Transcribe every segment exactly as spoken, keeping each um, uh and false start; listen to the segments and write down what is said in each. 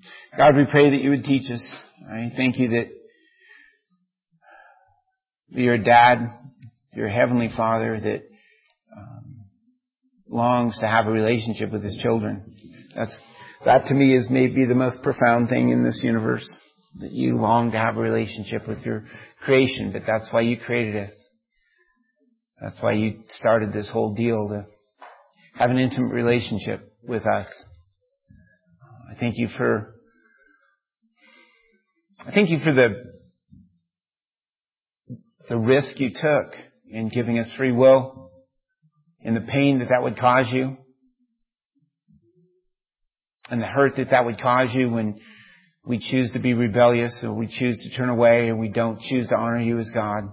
God, we pray that you would teach us. I thank you that you're a dad, you're a heavenly Father that um, longs to have a relationship with his children. That's that to me is maybe the most profound thing in this universe, that you long to have a relationship with your creation, but that's why you created us. That's why you started this whole deal, to have an intimate relationship with us. I thank you for I thank you for the the risk you took in giving us free will, and the pain that that would cause you, and the hurt that that would cause you when we choose to be rebellious, or we choose to turn away, and we don't choose to honor you as God.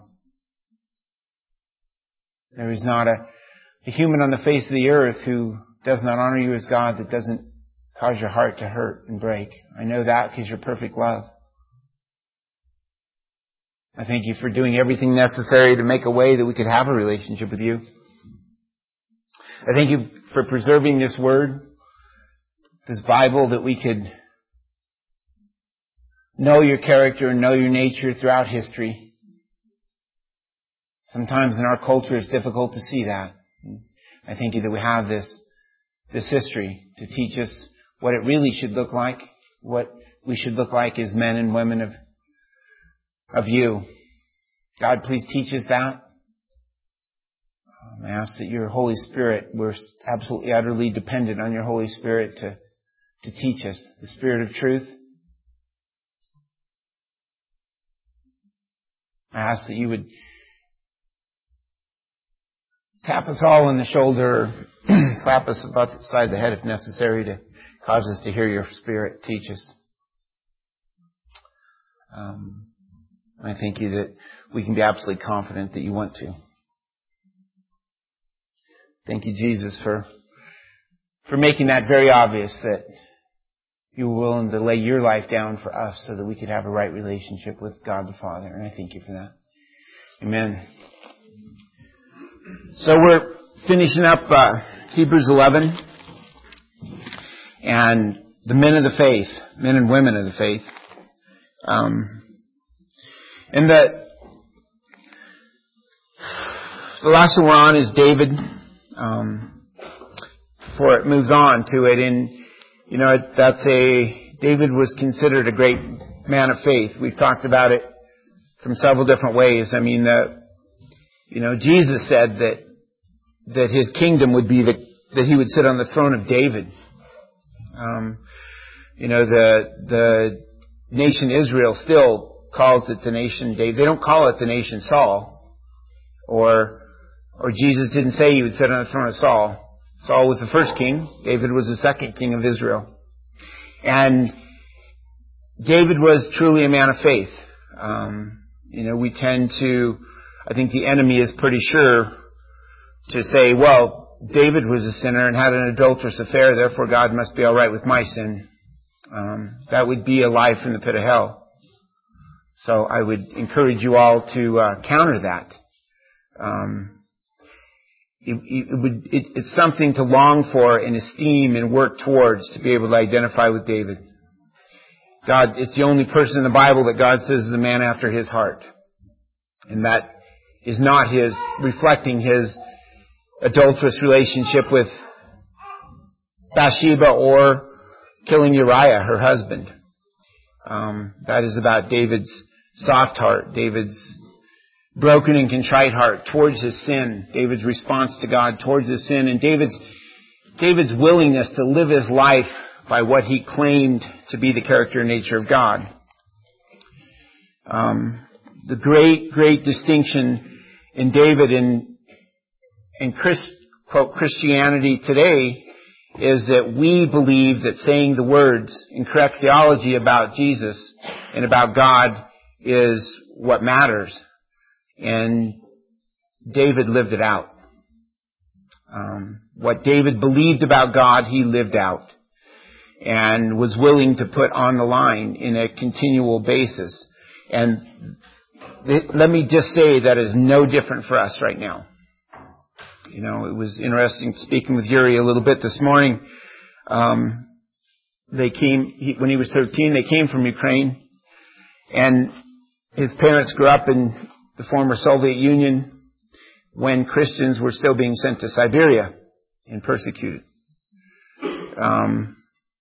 There is not a, a human on the face of the earth who does not honor you as God that doesn't cause your heart to hurt and break. I know that because you're perfect love. I thank you for doing everything necessary to make a way that we could have a relationship with you. I thank you for preserving this word, this Bible, that we could know your character and know your nature throughout history. Sometimes in our culture it's difficult to see that. I thank you that we have this, this history to teach us what it really should look like, what we should look like as men and women of of you. God, please teach us that. I ask that your Holy Spirit, we're absolutely, utterly dependent on your Holy Spirit to, to teach us the Spirit of truth. I ask that you would tap us all on the shoulder, slap us about the side of the head if necessary, to cause us to hear your Spirit teach us. Um, I thank you that we can be absolutely confident that you want to. Thank you, Jesus, for for making that very obvious, that you were willing to lay your life down for us so that we could have a right relationship with God the Father. And I thank you for that. Amen. So we're finishing up uh, Hebrews eleven and the men of the faith, men and women of the faith. Um, and the, the last one we're on is David. Um, before it moves on to it, and you know that's a David was considered a great man of faith. We've talked about it from several different ways. I mean, the, you know, Jesus said that that his kingdom would be the, that he would sit on the throne of David. Um, you know, the the nation Israel still calls it the nation David. They don't call it the nation Saul, or or Jesus didn't say he would sit on the throne of Saul. Saul was the first king. David was the second king of Israel. And David was truly a man of faith. Um, you know, we tend to, I think the enemy is pretty sure to say, well, David was a sinner and had an adulterous affair, therefore God must be all right with my sin. Um, that would be a lie from the pit of hell. So I would encourage you all to uh, counter that. Um, It, it would, it, it's something to long for and esteem and work towards, to be able to identify with David. God, it's the only person in the Bible that God says is a man after his heart. And that is not his, reflecting his adulterous relationship with Bathsheba or killing Uriah, her husband. Um, that is about David's soft heart, David's broken and contrite heart towards his sin, David's response to God towards his sin, and David's David's willingness to live his life by what he claimed to be the character and nature of God. Um, the great, great distinction in David and in Christ, quote, Christianity today is that we believe that saying the words in correct theology about Jesus and about God is what matters. And David lived it out. Um, what David believed about God, he lived out and was willing to put on the line in a continual basis. And th- let me just say that is no different for us right now. You know, it was interesting speaking with Yuri a little bit this morning. Um, they came, he, when he was thirteen, they came from Ukraine. And his parents grew up in the former Soviet Union when Christians were still being sent to Siberia and persecuted. Um,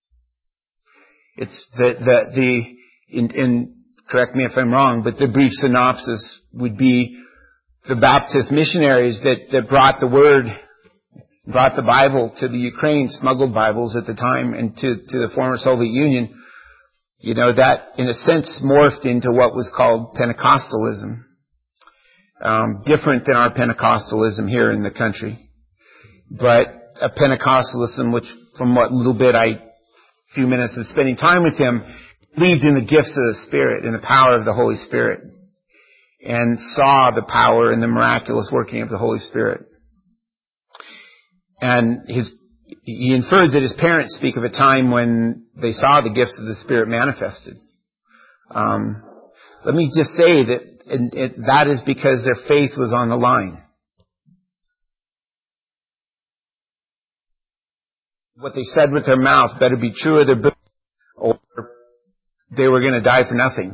it's the, the, the, in, in, correct me if I'm wrong, but the brief synopsis would be the Baptist missionaries that, that brought the word, brought the Bible to the Ukraine, smuggled Bibles at the time, and to, to the former Soviet Union. You know, that in a sense morphed into what was called Pentecostalism. Um, different than our Pentecostalism here in the country. But a Pentecostalism which, from what little bit I, few minutes of spending time with him, believed in the gifts of the Spirit, in the power of the Holy Spirit, and saw the power and the miraculous working of the Holy Spirit. And his, he inferred that his parents speak of a time when they saw the gifts of the Spirit manifested. Um, let me just say that and it, that is because their faith was on the line. What they said with their mouth better be true of their book, or they were going to die for nothing.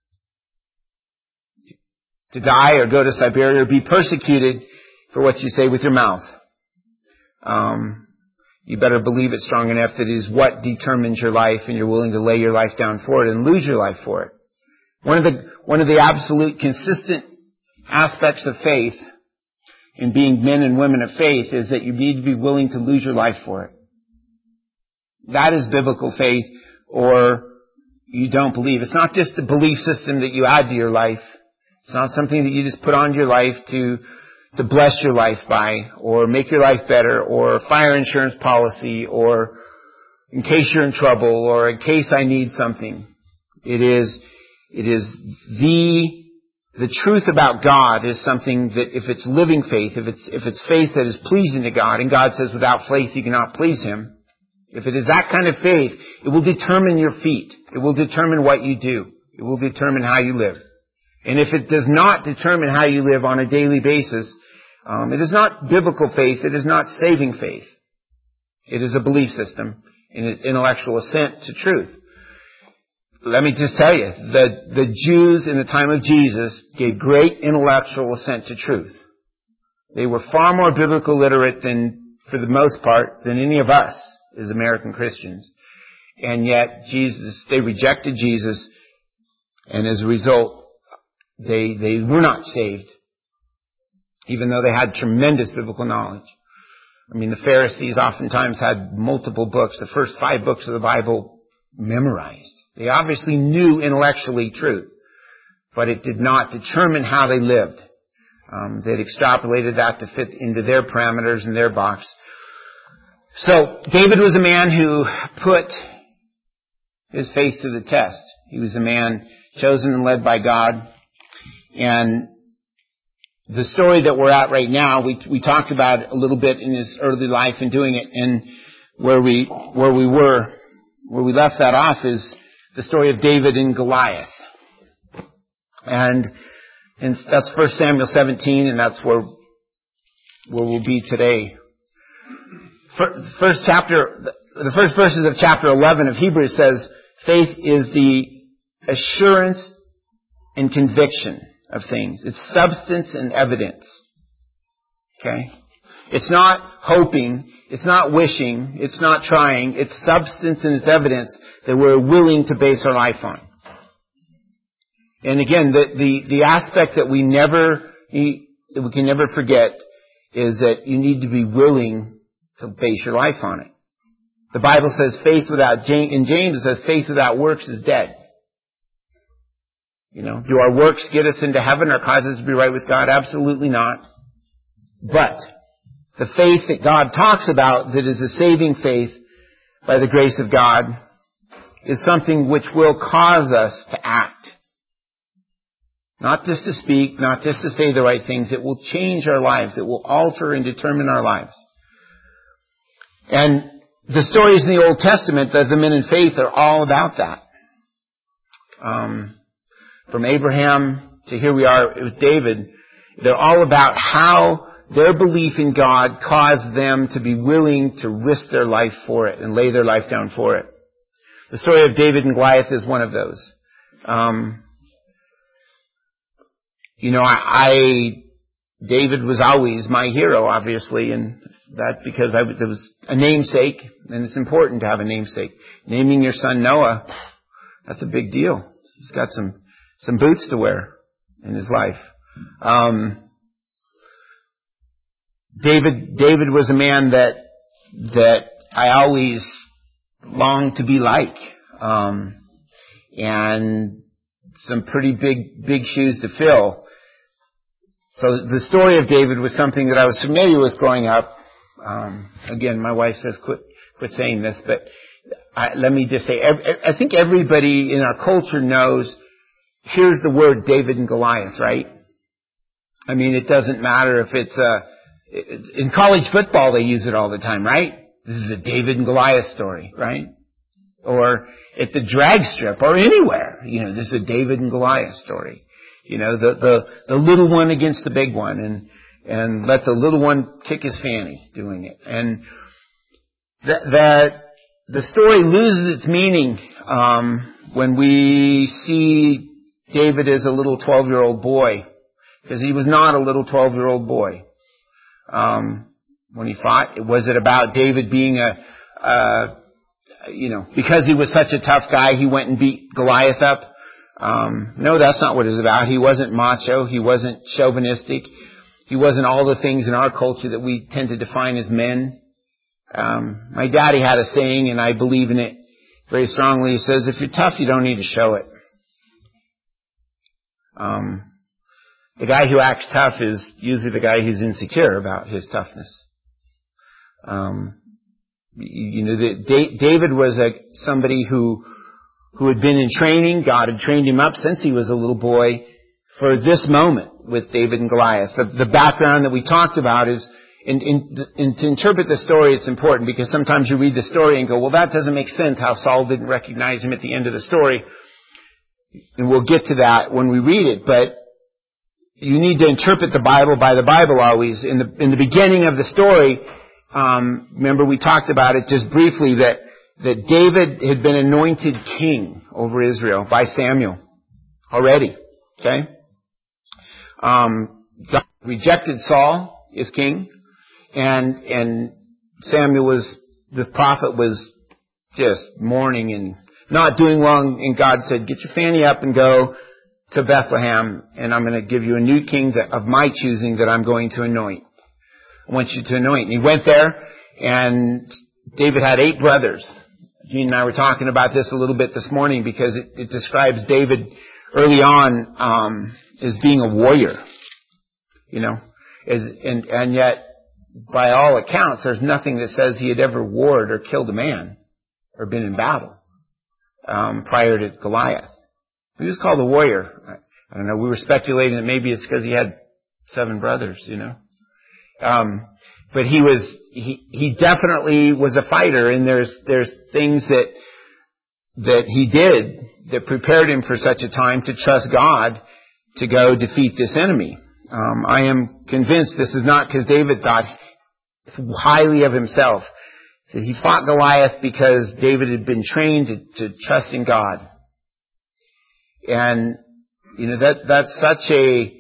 To die or go to Siberia or be persecuted for what you say with your mouth. Um, you better believe it strong enough that it is what determines your life, and you're willing to lay your life down for it and lose your life for it. One of the, one of the absolute consistent aspects of faith in being men and women of faith is that you need to be willing to lose your life for it. That is biblical faith, or you don't believe. It's not just a belief system that you add to your life. It's not something that you just put on your life to, to bless your life by, or make your life better, or fire insurance policy, or in case you're in trouble, or in case I need something. It is, it is the, the truth about God is something that if it's living faith, if it's, if it's faith that is pleasing to God, and God says without faith you cannot please Him, if it is that kind of faith, it will determine your feet. It will determine what you do. It will determine how you live. And if it does not determine how you live on a daily basis, um, it is not biblical faith. It is not saving faith. It is a belief system and an intellectual assent to truth. Let me just tell you, the, the Jews in the time of Jesus gave great intellectual assent to truth. They were far more biblical literate than, for the most part, than any of us as American Christians. And yet Jesus, they rejected Jesus, and as a result, They, they were not saved, even though they had tremendous biblical knowledge. I mean, the Pharisees oftentimes had multiple books, the first five books of the Bible memorized. They obviously knew intellectually truth, but it did not determine how they lived. Um, they'd extrapolated that to fit into their parameters and their box. So, David was a man who put his faith to the test. He was a man chosen and led by God. And the story that we're at right now, we we talked about a little bit in his early life and doing it, and where we where we were, where we left that off is the story of David and Goliath, and and that's First Samuel seventeen, and that's where where we'll be today. First chapter, the first verses of chapter eleven of Hebrews says, faith is the assurance and conviction of things. It's substance and evidence. Okay? It's not hoping. It's not wishing. It's not trying. It's substance and it's evidence that we're willing to base our life on. And again, the, the, the aspect that we never, that we can never forget is that you need to be willing to base your life on it. The Bible says faith without, in James it says faith without works is dead. You know, do our works get us into heaven or cause us to be right with God? Absolutely not. But the faith that God talks about, that is a saving faith by the grace of God, is something which will cause us to act. Not just to speak, not just to say the right things. It will change our lives. It will alter and determine our lives. And the stories in the Old Testament of the men in faith are all about that. Um... From Abraham to here we are with David, they're all about how their belief in God caused them to be willing to risk their life for it and lay their life down for it. the story of David and Goliath is one of those. Um, you know, I, I, David was always my hero, obviously, and that because I, there was a namesake, and it's important to have a namesake. Naming your son Noah, that's a big deal. He's got some, some boots to wear in his life. Um, David, David was a man that, that I always longed to be like. Um, and some pretty big, big shoes to fill. So the story of David was something that I was familiar with growing up. Um, again, my wife says quit, quit saying this, but I, let me just say, I think everybody in our culture knows, here's the word David and Goliath, right? I mean, it doesn't matter if it's a, in college football they use it all the time, right? This is a David and Goliath story, right? Or at the drag strip or anywhere, you know, this is a David and Goliath story. You know, the, the, the little one against the big one, and, and let the little one kick his fanny doing it. And that, that the story loses its meaning, um, when we see David as a little twelve-year-old boy, because he was not a little twelve-year-old boy. Um, when he fought, was it about David being a, uh, you know, because he was such a tough guy, he went and beat Goliath up? Um, no, that's not what it's about. He wasn't macho. He wasn't chauvinistic. He wasn't all the things in our culture that we tend to define as men. Um, my daddy had a saying, and I believe in it very strongly. He says, if you're tough, you don't need to show it. Um, the guy who acts tough is usually the guy who's insecure about his toughness. Um, you, you know, the, David was a, somebody who who had been in training. God had trained him up since he was a little boy for this moment with David and Goliath. The, the background that we talked about is, in, in, in, to interpret the story, it's important, because sometimes you read the story and go, well, that doesn't make sense how Saul didn't recognize him at the end of the story. And we'll get to that when we read it, but you need to interpret the Bible by the Bible always. In the, in the beginning of the story, um, remember we talked about it just briefly, that that David had been anointed king over Israel by Samuel already. Okay? Um, God rejected Saul as king, and, and Samuel was, the prophet was just mourning and not doing well, and God said, get your fanny up and go to Bethlehem, and I'm going to give you a new king that, of my choosing, that I'm going to anoint. I want you to anoint. And he went there, and David had eight brothers. Gene and I were talking about this a little bit this morning, because it, it describes David early on um, as being a warrior, you know, as, and, and yet by all accounts, there's nothing that says he had ever warred or killed a man or been in battle um, prior to Goliath. He was called a warrior. I, I don't know. We were speculating that maybe it's because he had seven brothers, you know. Um, But he was, he, he definitely was a fighter, and there's, there's things that, that he did that prepared him for such a time to trust God to go defeat this enemy. Um, I am convinced this is not because David thought highly of himself. That he fought Goliath because David had been trained to, to trust in God. And, you know, that, that's such a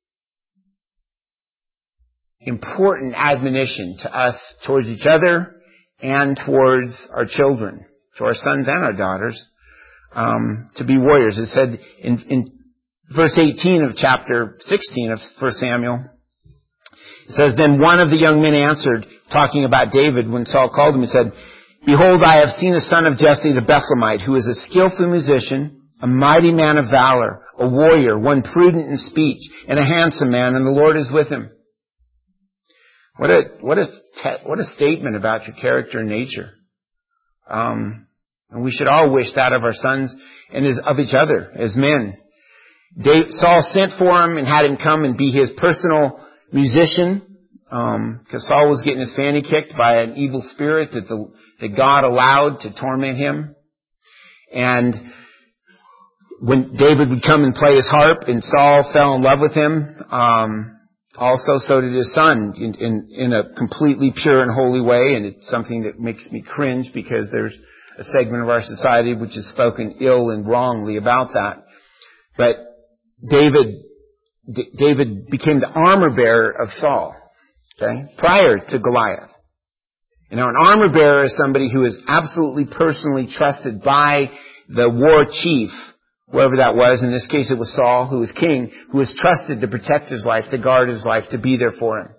important admonition to us towards each other and towards our children, to our sons and our daughters, um, to be warriors. It said in, in verse eighteen of chapter sixteen of First Samuel, it says, then one of the young men answered, talking about David, when Saul called him, he said, behold, I have seen a son of Jesse the Bethlehemite, who is a skillful musician, a mighty man of valor, a warrior, one prudent in speech, and a handsome man, and the Lord is with him. What a, what a, what a statement about your character and nature. Um, and we should all wish that of our sons and as, of each other as men. Dave, Saul sent for him and had him come and be his personal musician, um, because Saul was getting his fanny kicked by an evil spirit that the, that God allowed to torment him. And when David would come and play his harp, and Saul fell in love with him, um, also, so did his son in, in, in a completely pure and holy way, and it's something that makes me cringe because there's a segment of our society which has spoken ill and wrongly about that. But David, D- David became the armor bearer of Saul, okay, prior to Goliath. You know, an armor bearer is somebody who is absolutely personally trusted by the war chief, whoever that was. In this case, it was Saul, who was king, who was trusted to protect his life, to guard his life, to be there for him.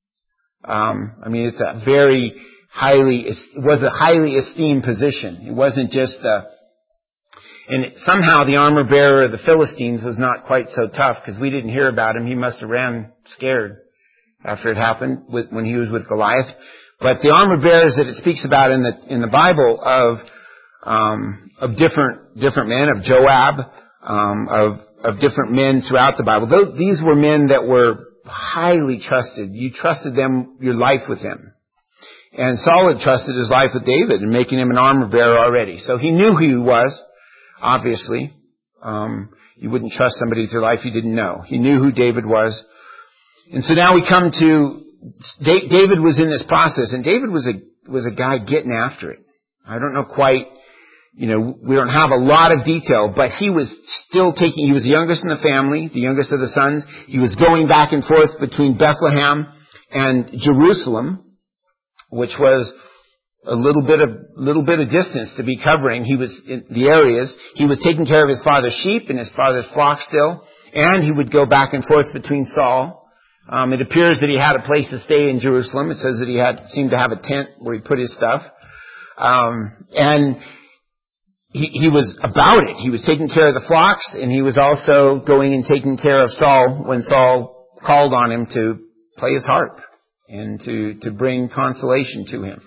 Um, I mean, it's a very highly, it was a highly esteemed position. It wasn't just a, and somehow the armor bearer of the Philistines was not quite so tough, because we didn't hear about him. He must have ran scared after it happened with, when he was with Goliath. But the armor bearers that it speaks about in the, in the Bible of, um, of different, different men, of Joab, um, of, of different men throughout the Bible. Those, these were men that were highly trusted. You trusted them, your life with them. And Saul had trusted his life with David in making him an armor bearer already. So he knew who he was, obviously. Um, you wouldn't trust somebody with your life you didn't know. He knew who David was. And so now we come to, David was in this process, and David was a, was a guy getting after it. I don't know quite, you know, we don't have a lot of detail, but he was still taking, he was the youngest in the family, the youngest of the sons. He was going back and forth between Bethlehem and Jerusalem, which was a little bit of, little bit of distance to be covering. He was in the areas. He was taking care of his father's sheep and his father's flock still, and he would go back and forth between Saul. Um, it appears that he had a place to stay in Jerusalem. It says that he had, seemed to have a tent where he put his stuff. Um, and he, he was about it. He was taking care of the flocks, and he was also going and taking care of Saul when Saul called on him to play his harp and to, to bring consolation to him.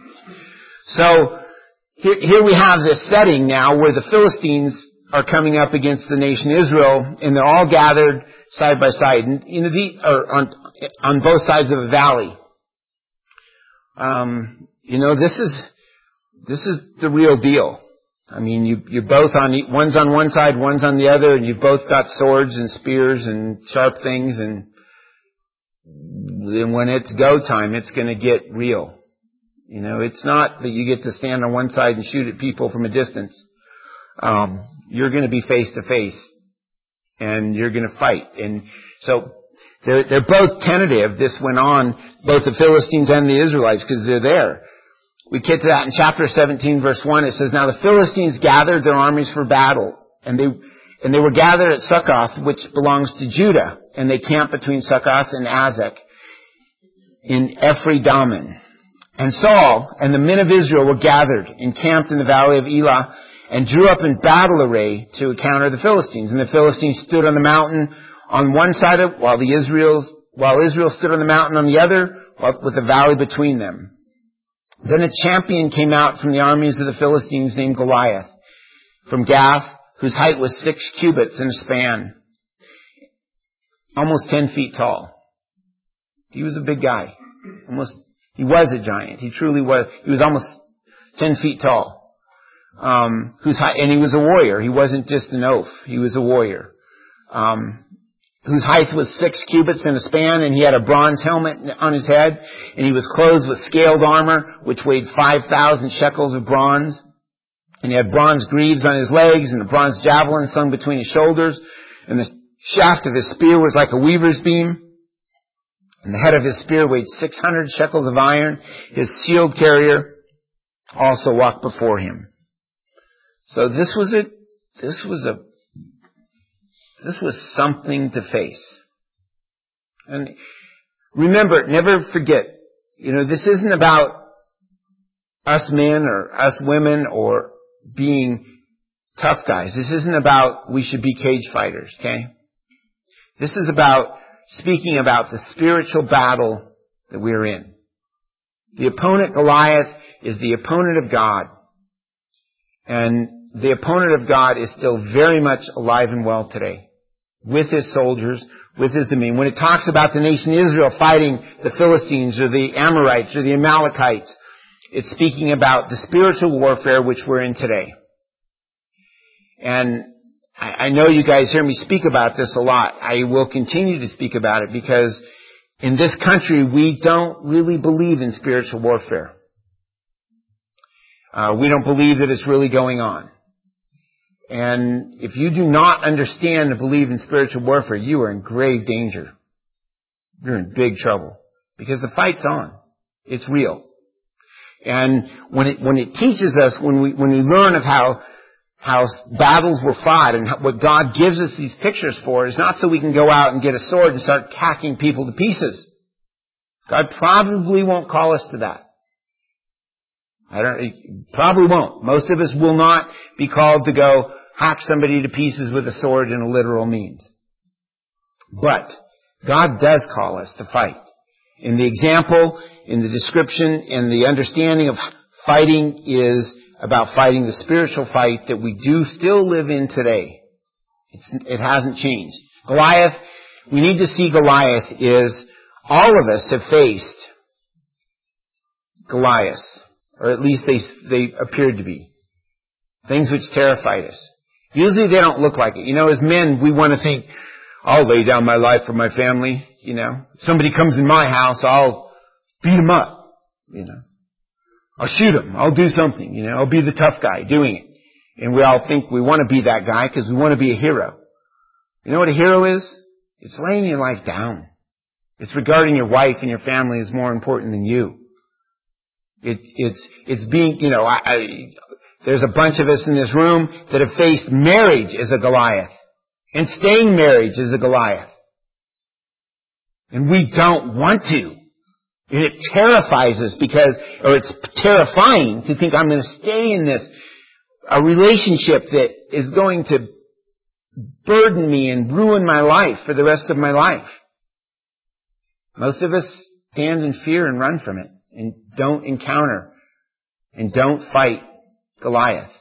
So here, here we have this setting now where the Philistines are coming up against the nation Israel, and they're all gathered side by side, and you know, the, or on on both sides of a valley. Um, you know, this is this is the real deal. I mean, you you're both on one's on one side, one's on the other, and you've both got swords and spears and sharp things, and then when it's go time, it's going to get real. You know, it's not that you get to stand on one side and shoot at people from a distance. Um, you're going to be face to face, and you're going to fight. And so they're, they're both tentative. This went on, both the Philistines and the Israelites, because they're there. We get to that in chapter seventeen, verse one. It says, "Now the Philistines gathered their armies for battle, and they and they were gathered at Succoth, which belongs to Judah, and they camped between Succoth and Azek in Ephraim. And Saul and the men of Israel were gathered and camped in the valley of Elah, and drew up in battle array to encounter the Philistines. And the Philistines stood on the mountain on one side of, while the Israel's, while Israel stood on the mountain on the other, with the valley between them. Then a champion came out from the armies of the Philistines named Goliath, from Gath, whose height was six cubits in a span, almost ten feet tall." He was a big guy. Almost, he was a giant. He truly was. He was almost ten feet tall. Um, whose height, and he was a warrior. He wasn't just an oaf. He was a warrior. Um, whose height was six cubits in a span, and he had a bronze helmet on his head, and he was clothed with scaled armor, which weighed five thousand shekels of bronze. And he had bronze greaves on his legs, and a bronze javelin slung between his shoulders, and the shaft of his spear was like a weaver's beam. And the head of his spear weighed six hundred shekels of iron. His shield carrier also walked before him. So this was a, this was a, this was something to face. And remember, never forget, you know, this isn't about us men or us women or being tough guys. This isn't about we should be cage fighters, okay? This is about speaking about the spiritual battle that we're in. The opponent, Goliath, is the opponent of God. And the opponent of God is still very much alive and well today, with his soldiers, with his dominion. When it talks about the nation Israel fighting the Philistines or the Amorites or the Amalekites, it's speaking about the spiritual warfare which we're in today. And I, I know you guys hear me speak about this a lot. I will continue to speak about it because in this country we don't really believe in spiritual warfare. Uh, we don't believe that it's really going on. And if you do not understand and believe in spiritual warfare, you are in grave danger. You're in big trouble. Because the fight's on. It's real. And when it, when it teaches us, when we, when we learn of how, how battles were fought and how, what God gives us these pictures for is not so we can go out and get a sword and start hacking people to pieces. God probably won't call us to that. I don't, probably won't. Most of us will not be called to go hack somebody to pieces with a sword in a literal means. But God does call us to fight. In the example, in the description, in the understanding of fighting is about fighting the spiritual fight that we do still live in today. It's, it hasn't changed. Goliath, we need to see Goliath is, all of us have faced Goliath, or at least they, they appeared to be. Things which terrified us. Usually they don't look like it. You know, as men, we want to think, I'll lay down my life for my family, you know. If somebody comes in my house, I'll beat him up, you know. I'll shoot him. I'll do something, you know. I'll be the tough guy doing it. And we all think we want to be that guy because we want to be a hero. You know what a hero is? It's laying your life down. It's regarding your wife and your family as more important than you. It, it's, it's being, you know, I, I, there's a bunch of us in this room that have faced marriage as a Goliath. And staying married as a Goliath. And we don't want to. And it terrifies us because, or it's terrifying to think I'm going to stay in this, a relationship that is going to burden me and ruin my life for the rest of my life. Most of us stand in fear and run from it and don't encounter and don't fight Goliath.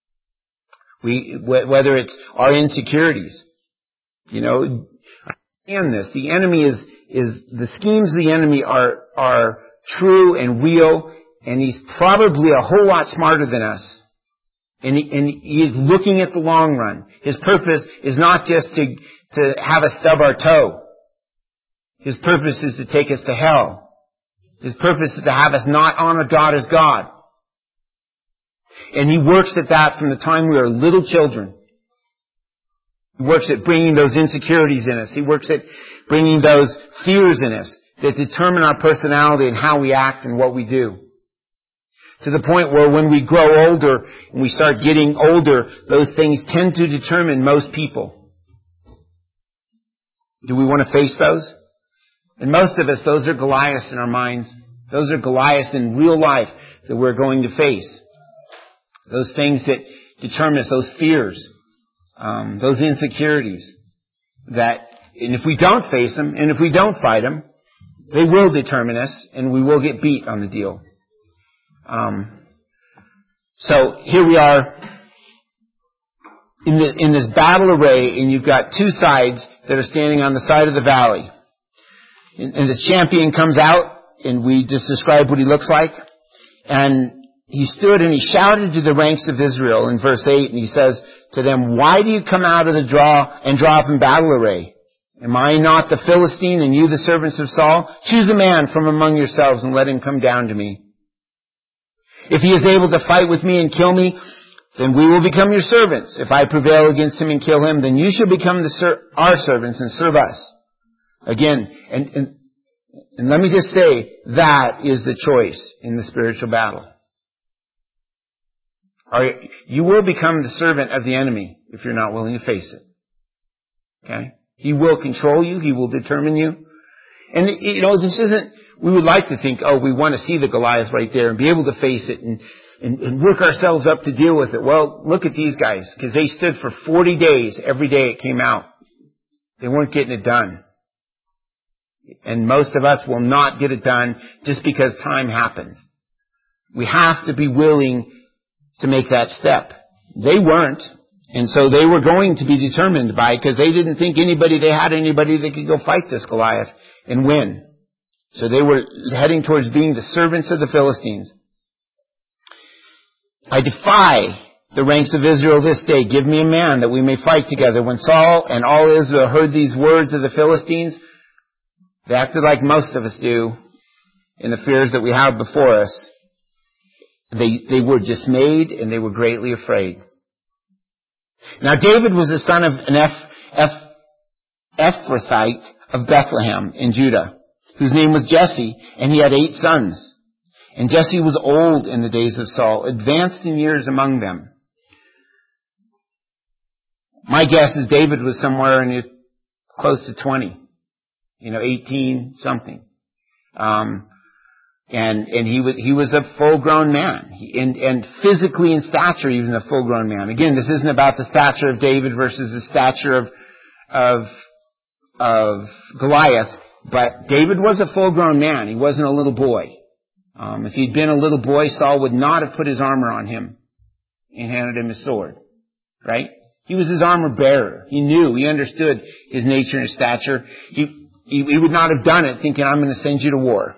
We, whether it's our insecurities, you know, understand this. The enemy is, is, the schemes of the enemy are, are true and real, and he's probably a whole lot smarter than us. And he, and he is looking at the long run. His purpose is not just to, to have us stub our toe. His purpose is to take us to hell. His purpose is to have us not honor God as God. And he works at that from the time we are little children. He works at bringing those insecurities in us. He works at bringing those fears in us that determine our personality and how we act and what we do. To the point where when we grow older and we start getting older, those things tend to determine most people. Do we want to face those? And most of us, those are Goliaths in our minds. Those are Goliaths in real life that we're going to face. Those things that determine us, those fears, um, those insecurities that, and if we don't face them, and if we don't fight them, they will determine us, and we will get beat on the deal. Um, so here we are in, the, in this battle array, and you've got two sides that are standing on the side of the valley. And, and the champion comes out, and we just described what he looks like, and he stood and he shouted to the ranks of Israel in verse eight, and he says to them, why do you come out of the draw and draw up in battle array? Am I not the Philistine and you the servants of Saul? Choose a man from among yourselves and let him come down to me. If he is able to fight with me and kill me, then we will become your servants. If I prevail against him and kill him, then you shall become the ser- our servants and serve us. Again, and, and, and let me just say, that is the choice in the spiritual battle. You will become the servant of the enemy if you're not willing to face it. Okay? He will control you. He will determine you. And, you know, this isn't, we would like to think, oh, we want to see the Goliath right there and be able to face it and, and, and work ourselves up to deal with it. Well, look at these guys, because they stood for forty days every day it came out. They weren't getting it done. And most of us will not get it done just because time happens. We have to be willing to make that step. They weren't. And so they were going to be determined by it because they didn't think anybody, they had anybody that could go fight this Goliath and win. So they were heading towards being the servants of the Philistines. I defy the ranks of Israel this day. Give me a man that we may fight together. When Saul and all Israel heard these words of the Philistines, they acted like most of us do in the fears that we have before us. they, they were dismayed and they were greatly afraid. Now David was the son of an Eph, Eph, Ephrathite of Bethlehem in Judah, whose name was Jesse, and he had eight sons. And Jesse was old in the days of Saul, advanced in years among them. My guess is David was somewhere in his close to twenty, you know, eighteen something. Um, and, and he was, he was a full-grown man. He, and, and physically in stature, he was a full-grown man. Again, this isn't about the stature of David versus the stature of, of, of Goliath, but David was a full-grown man. He wasn't a little boy. Um, if he'd been a little boy, Saul would not have put his armor on him and handed him his sword. Right? He was his armor bearer. He knew, he understood his nature and his stature. He, he, he would not have done it thinking, I'm going to send you to war.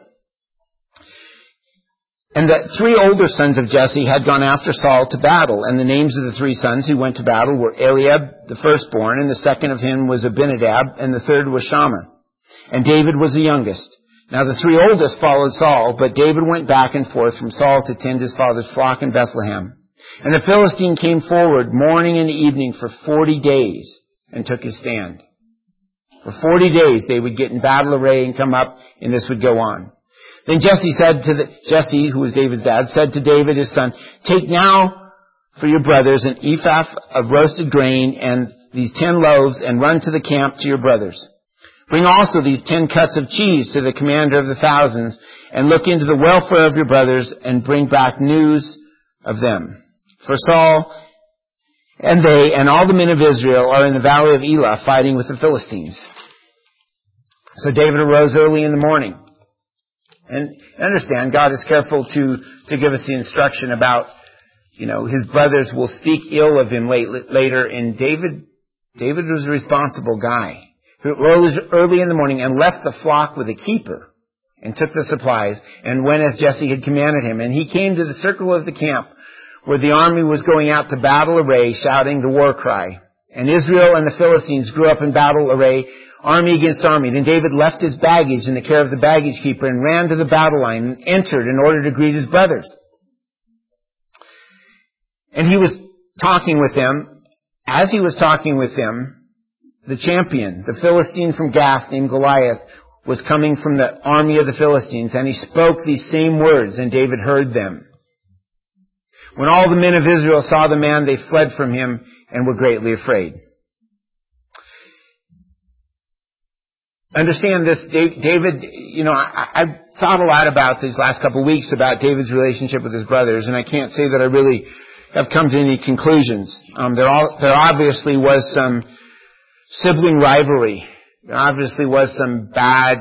And the three older sons of Jesse had gone after Saul to battle, and the names of the three sons who went to battle were Eliab, the firstborn, and the second of him was Abinadab, and the third was Shammah. And David was the youngest. Now the three oldest followed Saul, but David went back and forth from Saul to tend his father's flock in Bethlehem. And the Philistine came forward morning and evening for forty days and took his stand. For forty days they would get in battle array and come up, and this would go on. Then Jesse said to the, Jesse, who was David's dad, said to David his son, take now for your brothers an ephah of roasted grain and these ten loaves, and run to the camp to your brothers. Bring also these ten cuts of cheese to the commander of the thousands, and look into the welfare of your brothers, and bring back news of them. For Saul and they and all the men of Israel are in the valley of Elah fighting with the Philistines. So David arose early in the morning. And understand, God is careful to, to give us the instruction about, you know, his brothers will speak ill of him late, later. And David, David was a responsible guy who rose early in the morning and left the flock with a keeper and took the supplies and went as Jesse had commanded him. And he came to the circle of the camp where the army was going out to battle array, shouting the war cry. And Israel and the Philistines grew up in battle array, army against army. Then David left his baggage in the care of the baggage keeper and ran to the battle line and entered in order to greet his brothers. And he was talking with them. As he was talking with them, the champion, the Philistine from Gath named Goliath, was coming from the army of the Philistines, and he spoke these same words, and David heard them. When all the men of Israel saw the man, they fled from him and were greatly afraid. Understand this, David, you know, I, I've thought a lot about these last couple of weeks about David's relationship with his brothers, and I can't say that I really have come to any conclusions. Um, there, all, there obviously was some sibling rivalry. There obviously was some bad,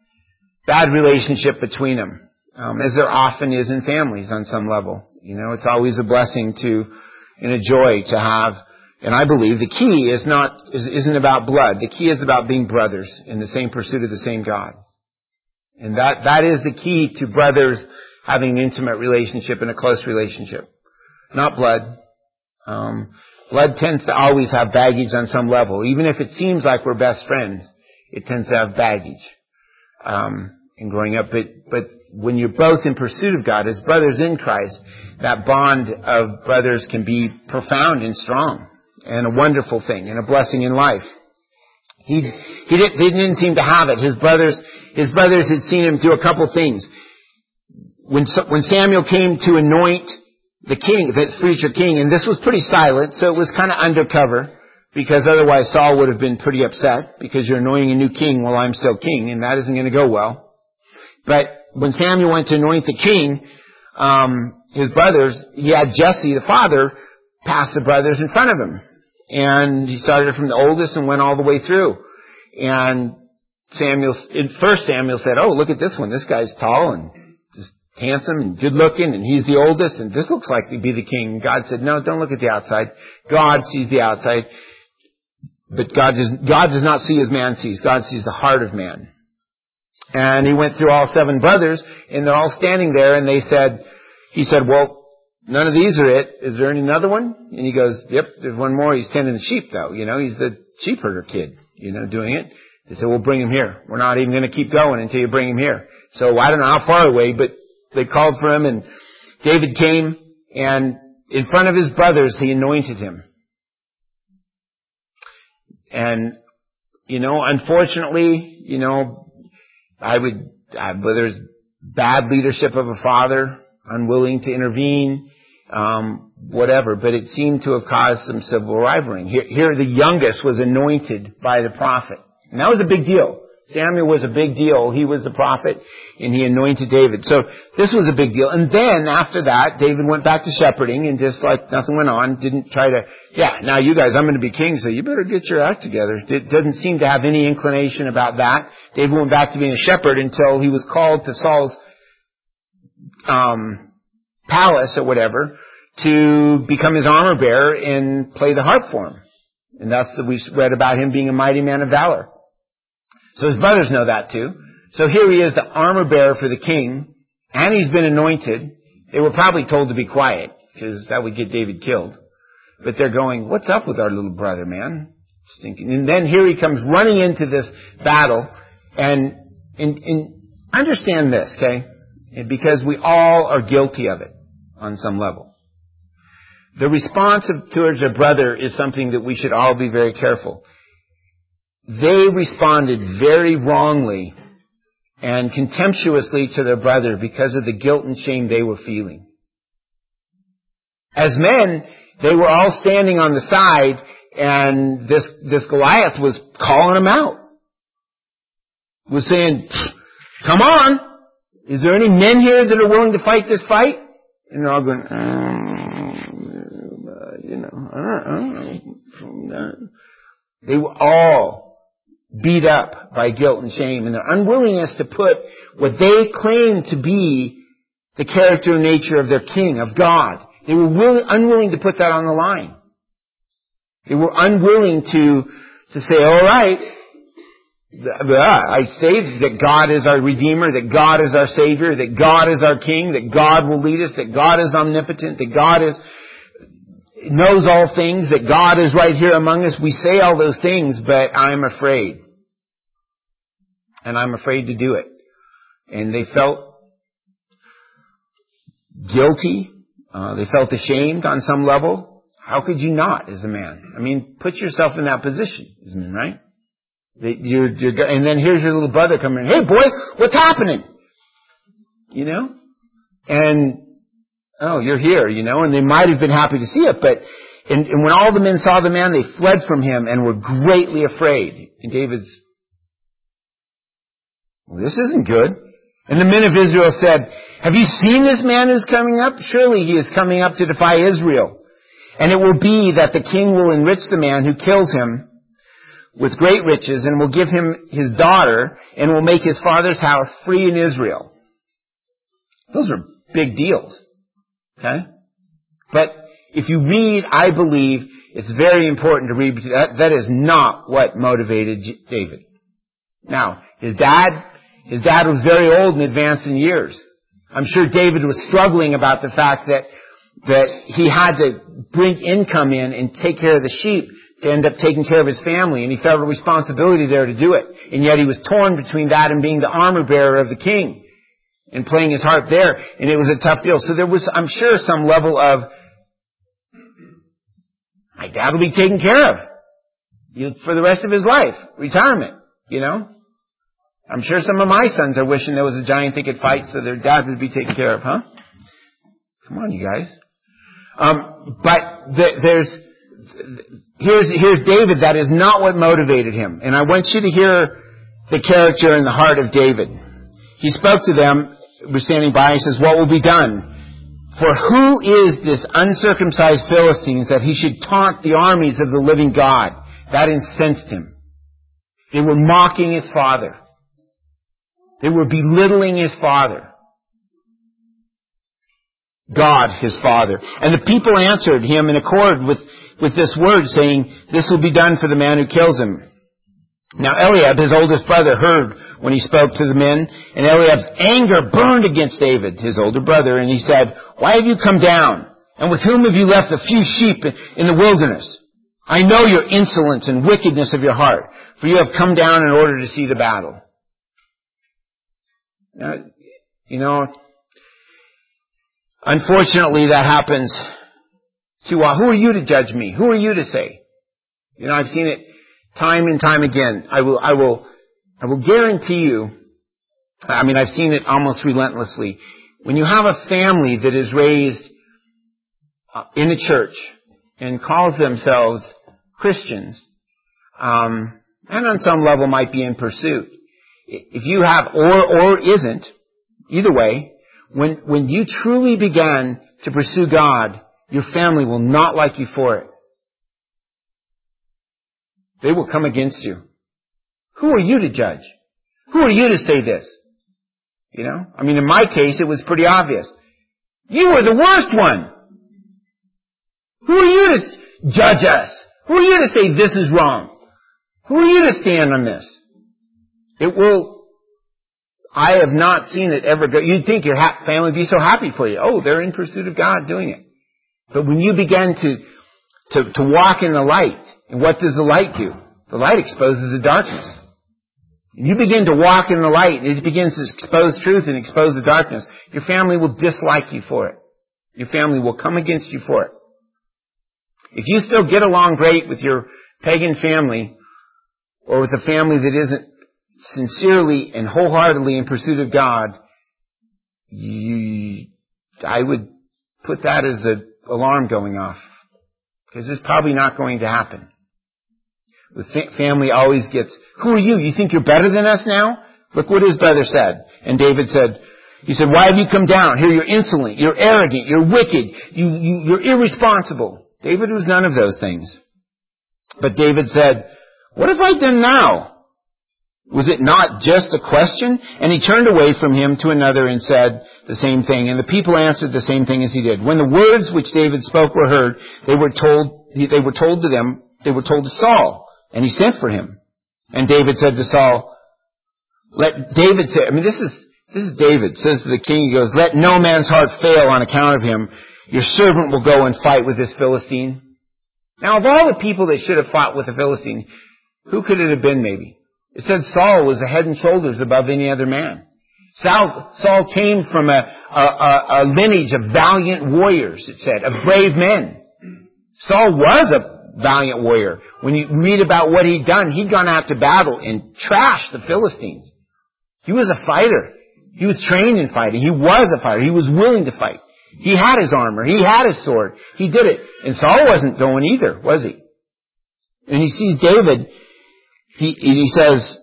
bad relationship between them, um, as there often is in families on some level. You know, it's always a blessing to, and a joy to have. And I believe the key is not, is, isn't about blood. The key is about being brothers in the same pursuit of the same God. And that, that is the key to brothers having an intimate relationship and a close relationship. Not blood. Um, blood tends to always have baggage on some level. Even if it seems like we're best friends, it tends to have baggage, um, in growing up. But, but when you're both in pursuit of God as brothers in Christ, that bond of brothers can be profound and strong. And a wonderful thing, and a blessing in life. He, he, didn't, he didn't seem to have it. His brothers, his brothers had seen him do a couple things. When, when Samuel came to anoint the king, the future king, and this was pretty silent, so it was kind of undercover, because otherwise Saul would have been pretty upset, because you're anointing a new king while I'm still king, and that isn't going to go well. But when Samuel went to anoint the king, um, his brothers, he had Jesse, the father, pass the brothers in front of him. And he started from the oldest and went all the way through. And Samuel, first Samuel said, oh, look at this one. This guy's tall and just handsome and good looking, and he's the oldest, and this looks like to be the king. And God said, no, don't look at the outside. God sees the outside. But God does, God does not see as man sees. God sees the heart of man. And he went through all seven brothers, and they're all standing there, and they said, he said, well, none of these are it. Is there another one? And he goes, yep, there's one more. He's tending the sheep, though. You know, he's the sheep herder kid, you know, doing it. They said, well, bring him here. We're not even going to keep going until you bring him here. So I don't know how far away, but they called for him, and David came, and in front of his brothers, he anointed him. And, you know, unfortunately, you know, I would, whether it's bad leadership of a father, unwilling to intervene, um, whatever, but it seemed to have caused some civil rivalry. Here, here the youngest was anointed by the prophet. And that was a big deal. Samuel was a big deal. He was the prophet, and he anointed David. So this was a big deal. And then after that, David went back to shepherding, and just like nothing went on, didn't try to, yeah, now you guys, I'm going to be king, so you better get your act together. It doesn't seem to have any inclination about that. David went back to being a shepherd until he was called to Saul's um, palace or whatever to become his armor bearer and play the harp for him. And that's we read about him being a mighty man of valor. So his brothers know that too. So here he is, the armor bearer for the king, and he's been anointed. They were probably told to be quiet, because that would get David killed. But they're going, what's up with our little brother, man? Stinking. And then here he comes running into this battle. And, and, and understand this, okay? Because we all are guilty of it on some level. The response of, towards a brother is something that we should all be very careful. They responded very wrongly and contemptuously to their brother because of the guilt and shame they were feeling. As men, they were all standing on the side, and this, this Goliath was calling them out. Was saying, come on! Is there any men here that are willing to fight this fight? And they're all going, um, uh, you know, I don't know. They were all beat up by guilt and shame, and their unwillingness to put what they claimed to be the character and nature of their king, of God. They were will, unwilling to put that on the line. They were unwilling to, to say, all right, I say that God is our Redeemer, that God is our Savior, that God is our King, that God will lead us, that God is omnipotent, that God is knows all things, that God is right here among us. We say all those things, but I'm afraid. And I'm afraid to do it. And they felt guilty. Uh, they felt ashamed on some level. How could you not as a man? I mean, put yourself in that position as a man, right? You're, you're, and then here's your little brother coming in. Hey boy, what's happening? You know? And, oh, you're here, you know, and they might have been happy to see it, but, and, and when all the men saw the man, they fled from him and were greatly afraid. And David's, well, this isn't good. And the men of Israel said, have you seen this man who's coming up? Surely he is coming up to defy Israel. And it will be that the king will enrich the man who kills him with great riches, and will give him his daughter, and will make his father's house free in Israel. Those are big deals. Okay? But if you read, I believe it's very important to read, that, that is not what motivated David. Now, his dad, his dad was very old and advanced in years. I'm sure David was struggling about the fact that, that he had to bring income in and take care of the sheep to end up taking care of his family, and he felt a responsibility there to do it. And yet he was torn between that and being the armor bearer of the king and playing his harp there, and it was a tough deal. So there was, I'm sure, some level of, my dad will be taken care of for the rest of his life. Retirement, you know. I'm sure some of my sons are wishing there was a giant they could fight so their dad would be taken care of, huh? Come on, you guys. Um, but the, there's, here's, here's David. That is not what motivated him. And I want you to hear the character and the heart of David. He spoke to them, was standing by, and says, what will be done? For who is this uncircumcised Philistine that he should taunt the armies of the living God? That incensed him. They were mocking his father. They were belittling his father. God, his father. And the people answered him in accord with, with this word, saying, this will be done for the man who kills him. Now Eliab, his oldest brother, heard when he spoke to the men, and Eliab's anger burned against David, his older brother, and he said, why have you come down? And with whom have you left the few sheep in the wilderness? I know your insolence and wickedness of your heart, for you have come down in order to see the battle. Now, you know, Unfortunately, that happens too often. Who are you to judge me? Who are you to say? You know, I've seen it time and time again. I will, I will, I will guarantee you, I mean, I've seen it almost relentlessly. When you have a family that is raised in a church and calls themselves Christians, um, and on some level might be in pursuit. If you have, or, or isn't, either way, when, when you truly began to pursue God, your family will not like you for it. They will come against you. Who are you to judge? Who are you to say this? You know? I mean, in my case, it was pretty obvious. You were the worst one. Who are you to judge us? Who are you to say this is wrong? Who are you to stand on this? It will, I have not seen it ever go. You'd think your ha- family would be so happy for you. Oh, they're in pursuit of God doing it. But when you begin to, to, to walk in the light, and what does the light do? The light exposes the darkness. And you begin to walk in the light, and it begins to expose truth and expose the darkness. Your family will dislike you for it. Your family will come against you for it. If you still get along great with your pagan family, or with a family that isn't sincerely and wholeheartedly in pursuit of God, you, I would put that as an alarm going off. Because it's probably not going to happen. The fa- family always gets, who are you? You think you're better than us now? Look what his brother said. And David said, he said, why have you come down? Here you're insolent, you're arrogant, you're wicked, you, you, you're irresponsible. David was none of those things. But David said, what have I done now? Was it not just a question? And he turned away from him to another and said the same thing. And the people answered the same thing as he did. When the words which David spoke were heard, they were told, they were told to them, they were told to Saul. And he sent for him. And David said to Saul, let David say, I mean, this is, this is David, says to the king, he goes, let no man's heart fail on account of him. Your servant will go and fight with this Philistine. Now, of all the people that should have fought with the Philistine, who could it have been maybe? It said Saul was a head and shoulders above any other man. Saul, Saul came from a, a, a lineage of valiant warriors, it said, of brave men. Saul was a valiant warrior. When you read about what he'd done, he'd gone out to battle and trashed the Philistines. He was a fighter. He was trained in fighting. He was a fighter. He was willing to fight. He had his armor. He had his sword. He did it. And Saul wasn't going either, was he? And he sees David. He, he says,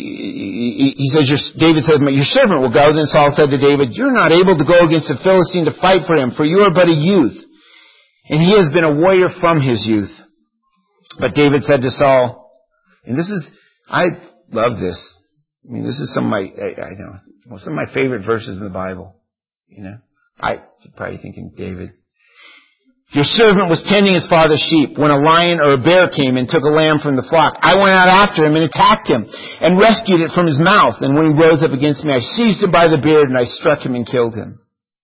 he, he says, your, David says, your servant will go. Then Saul said to David, you're not able to go against the Philistine to fight for him, for you are but a youth. And he has been a warrior from his youth. But David said to Saul, and this is, I love this. I mean, this is some of my, I, I know, well, some of my favorite verses in the Bible. You know, I probably thinking David. Your servant was tending his father's sheep when a lion or a bear came and took a lamb from the flock. I went out after him and attacked him and rescued it from his mouth. And when he rose up against me, I seized him by the beard and I struck him and killed him.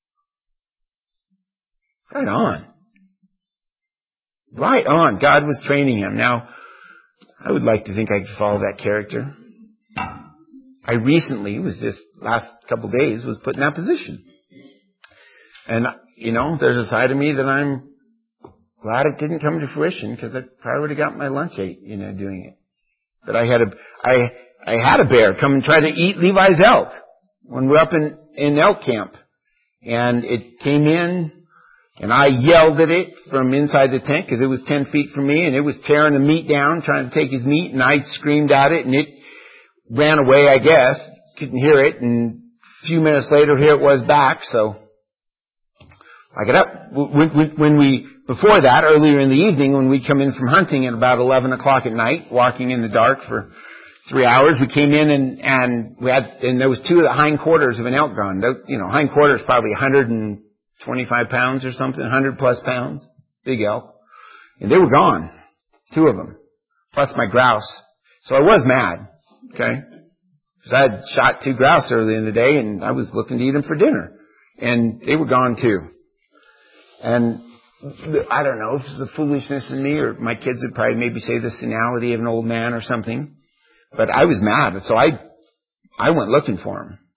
Right on. Right on. God was training him. Now, I would like to think I could follow that character. I recently, it was just last couple of days, was put in that position. And, you know, there's a side of me that I'm glad it didn't come to fruition because I probably would have got my lunch ate, you know, doing it. But I had a, I, I had a bear come and try to eat Levi's elk when we were up in, in elk camp. And it came in and I yelled at it from inside the tent because it was ten feet from me and it was tearing the meat down, trying to take his meat, and I screamed at it and it ran away, I guess. Couldn't hear it, and a few minutes later here it was back, so I got up. When, when we, before that, earlier in the evening, when we'd come in from hunting at about eleven o'clock at night, walking in the dark for three hours, we came in and, and we had, and there was two of the hindquarters of an elk gone. The, you know, hindquarters probably one hundred twenty-five pounds or something, one hundred plus pounds, big elk. And they were gone. Two of them. Plus my grouse. So I was mad. Okay? Because I had shot two grouse early in the day and I was looking to eat them for dinner. And they were gone too. And I don't know if it's the foolishness in me, or my kids would probably maybe say the senility of an old man or something. But I was mad. So I, I went looking for them.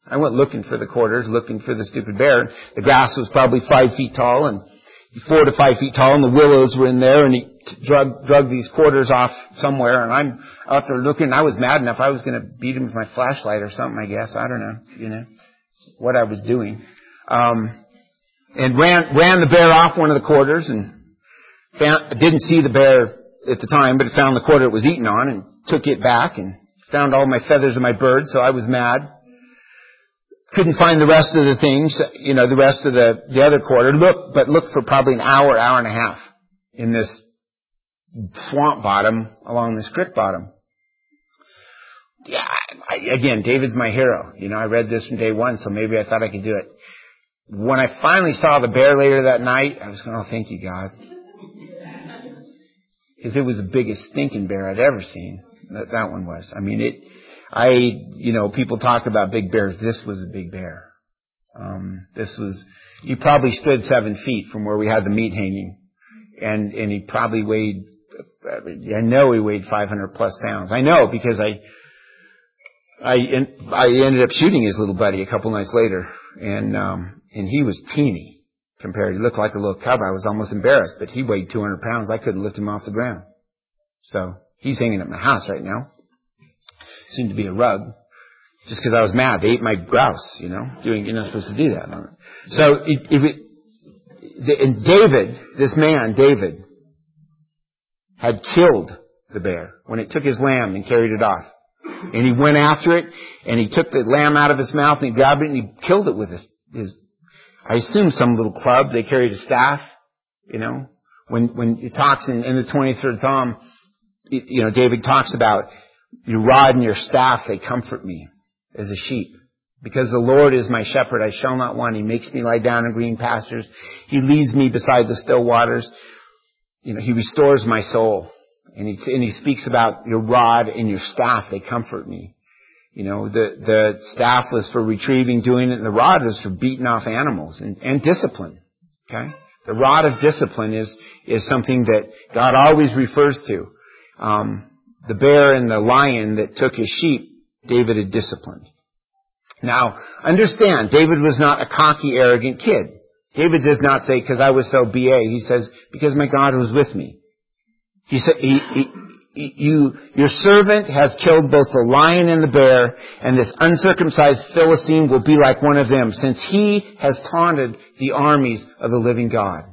I went looking for the quarters, looking for the stupid bear. The grass was probably five feet tall and four to five feet tall, and the willows were in there, and he drug, drug these quarters off somewhere, and I'm out there looking. I was mad enough I was going to beat him with my flashlight or something, I guess. I don't know, you know, what I was doing. Um, and ran, ran the bear off one of the quarters, and found, didn't see the bear at the time, but found the quarter it was eating on, and took it back, and found all my feathers of my bird, so I was mad. Couldn't find the rest of the things, you know, the rest of the, the other quarter. Look, but looked for probably an hour, hour and a half in this swamp bottom along this creek bottom. Yeah, I, again, David's my hero. You know, I read this from day one, so maybe I thought I could do it. When I finally saw the bear later that night, I was going, oh, thank you, God. Because it was the biggest stinking bear I'd ever seen. That, that one was. I mean, it... I, you know, people talk about big bears. This was a big bear. Um, this was, he probably stood seven feet from where we had the meat hanging. And, and he probably weighed, I know he weighed five hundred plus pounds. I know because I, I, I ended up shooting his little buddy a couple nights later. And, um, and he was teeny compared. He looked like a little cub. I was almost embarrassed, but he weighed two hundred pounds. I couldn't lift him off the ground. So he's hanging at my house right now. Seemed to be a rug, just because I was mad. They ate my grouse, you know. Doing, you're not supposed to do that. So, it, it, it, and David, this man, David, had killed the bear when it took his lamb and carried it off. And he went after it, and he took the lamb out of its mouth, and he grabbed it, and he killed it with his, his I assume some little club. They carried a staff, you know. When when it talks in, in the twenty-third Psalm, it, you know, David talks about your rod and your staff, they comfort me as a sheep. Because the Lord is my shepherd, I shall not want. He makes me lie down in green pastures. He leads me beside the still waters. You know, He restores my soul. And he, and he speaks about your rod and your staff, they comfort me. You know, the, the staff was for retrieving, doing it, and the rod was for beating off animals and, and discipline. Okay? The rod of discipline is, is something that God always refers to. Um, The bear and the lion that took his sheep, David had disciplined. Now, understand, David was not a cocky, arrogant kid. David does not say, because I was so B A. He says, because my God was with me. He said, he, he, you, your servant has killed both the lion and the bear, and this uncircumcised Philistine will be like one of them, since he has taunted the armies of the living God.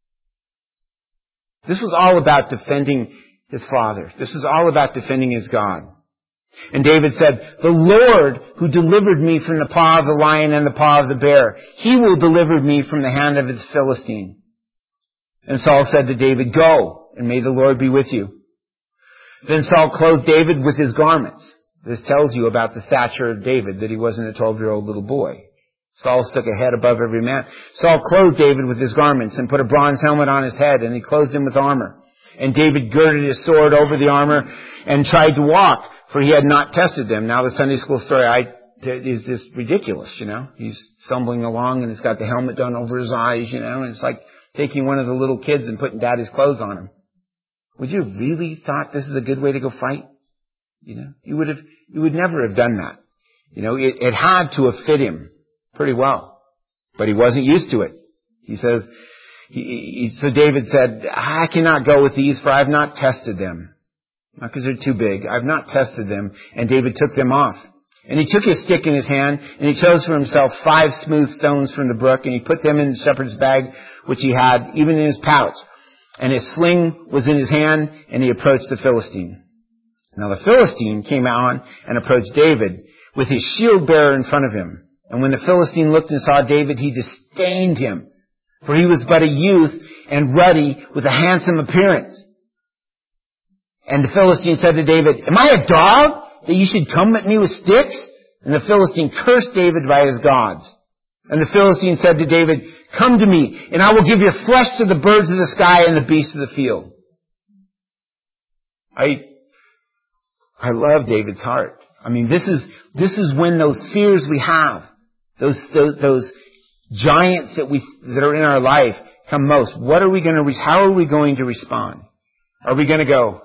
This was all about defending his father. This was all about defending his God. And David said, the Lord who delivered me from the paw of the lion and the paw of the bear, He will deliver me from the hand of the Philistine. And Saul said to David, go, and may the Lord be with you. Then Saul clothed David with his garments. This tells you about the stature of David, that he wasn't a twelve-year-old little boy. Saul stuck a head above every man. Saul clothed David with his garments and put a bronze helmet on his head, and he clothed him with armor. And David girded his sword over the armor and tried to walk, for he had not tested them. Now the Sunday school story I, is just ridiculous, you know. He's stumbling along and he's got the helmet done over his eyes, you know, and it's like taking one of the little kids and putting daddy's clothes on him. Would you really thought this is a good way to go fight? You know, you would have, you would never have done that. You know, it, it had to have fit him pretty well, but he wasn't used to it. He says, He, he, so David said, I cannot go with these, for I have not tested them. Not because they're too big. I've not tested them. And David took them off. And he took his stick in his hand, and he chose for himself five smooth stones from the brook, and he put them in the shepherd's bag, which he had, even in his pouch. And his sling was in his hand, and he approached the Philistine. Now the Philistine came on and approached David with his shield bearer in front of him. And when the Philistine looked and saw David, he disdained him. For he was but a youth and ruddy with a handsome appearance. And the Philistine said to David, am I a dog that you should come at me with sticks? And the Philistine cursed David by his gods. And the Philistine said to David, come to me, and I will give your flesh to the birds of the sky and the beasts of the field. I, I love David's heart. I mean, this is, this is when those fears we have, those, those, those giants that we, that are in our life come most. What are we going to, how are we going to respond? Are we going to go?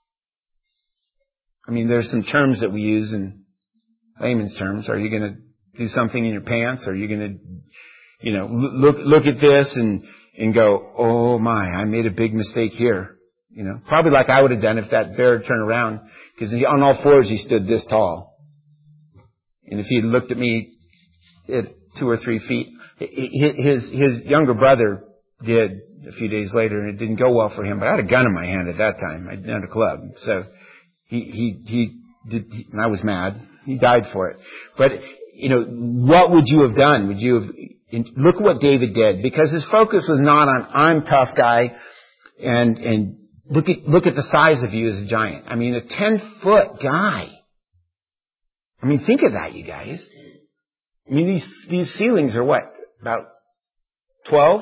I mean, there's some terms that we use in layman's terms. Are you going to do something in your pants? Or are you going to, you know, look, look at this and, and go, oh my, I made a big mistake here. You know, probably like I would have done if that bear had turned around, because on all fours he stood this tall. And if he had looked at me at two or three feet, his, his younger brother did a few days later, and it didn't go well for him, but I had a gun in my hand at that time. I didn't have a club. So he, he, he did, he, and I was mad. He died for it. But, you know, what would you have done? Would you have, look at what David did, because his focus was not on, I'm tough guy, and, and look at, look at the size of you as a giant. I mean, a ten foot guy. I mean, think of that, you guys. I mean, these, these ceilings are what? About twelve?